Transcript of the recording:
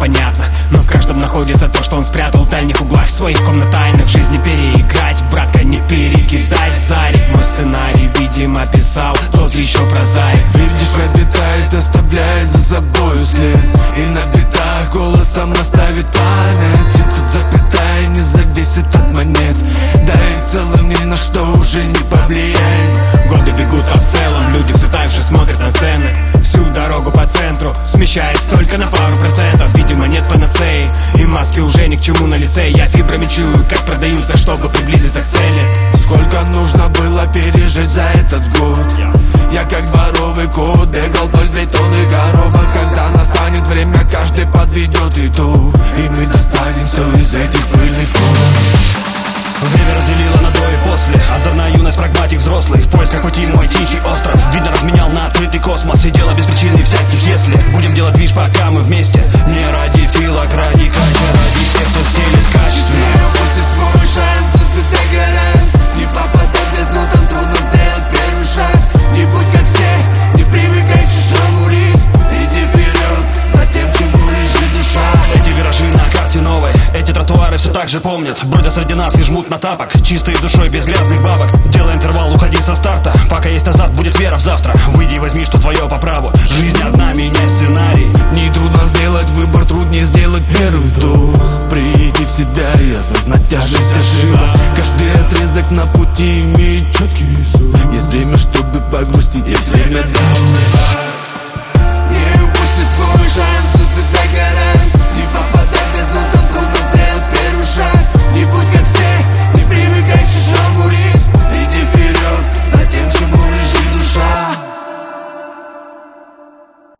понятно, но в каждом находится то, что он спрятал в дальних углах своих комнат тайных. Жизни переиграть, братка, не перекидать зарик. Мой сценарий, видимо, писал тот еще прозаик. Видишь, пропитает, оставляет за собой след, и на битах голосом наставит память. И тут запятая не зависит от монет, да и целым ни на что уже не повлияет. Годы бегут, а в целом люди все так же смотрят на цены. Всю дорогу по центру, смещаясь только на пару процентов. Видимо, нет панацеи, и маски уже ни к чему на лице. Я фибрами чую, как продаются, чтобы приблизиться к цели. Сколько нужно было пережить за этот год? Я как дворовый кот бегал вдоль бетонных коробок. Когда настанет время, каждый подведет итог, и мы достанем все из этих пыльных комнат. Время разделило на до и после. Озорная юность, прагматик взрослый. В поисках пути мой тихий остров. Видно, разменял на открытый космос. И дело без причины всяких если. Будем делать движ, пока мы вместе. Не ради филок, ради кача, ради тех, кто стелит качественно. Не упусти свой шанс, успеть горят. Не попадать без дна, там трудно сделать первый шаг. Не будь как все, не привыкай к чужому ритму. Иди вперед, за тем, чему лежит душа. Эти виражи на карте новой, эти тротуары все так же помнят. Бродят среди нас и жмут на тапок, чистой душой, без грязных бабок. Делай интервал, уходи со старта. Пока есть азарт, будет вера в завтра. Выйди и возьми, что твое по праву. Жизнь одна, меняй сценарий. Не трудно сделать выбор, труднее сделать первый вдох. Приди в себя и осознать тяжесть